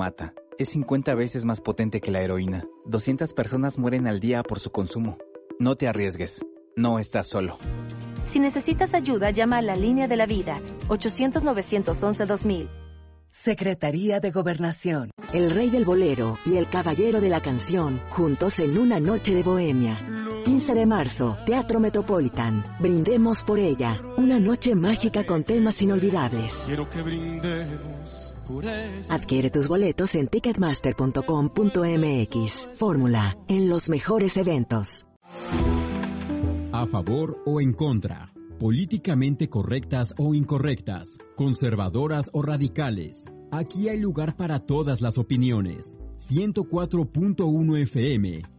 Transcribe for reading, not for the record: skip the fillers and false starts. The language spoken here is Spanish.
mata. Es 50 veces más potente que la heroína. 200 personas mueren al día por su consumo. No te arriesgues. No estás solo. Si necesitas ayuda, llama a la Línea de la Vida, 800-911-2000. Secretaría de Gobernación. El Rey del Bolero y el Caballero de la Canción, juntos en una noche de bohemia. 15 de marzo, Teatro Metropolitan. Brindemos por ella. Una noche mágica con temas inolvidables. Quiero que brindemos por ella. Adquiere tus boletos en ticketmaster.com.mx. Fórmula, en los mejores eventos. A favor o en contra. Políticamente correctas o incorrectas. Conservadoras o radicales. Aquí hay lugar para todas las opiniones. 104.1 FM.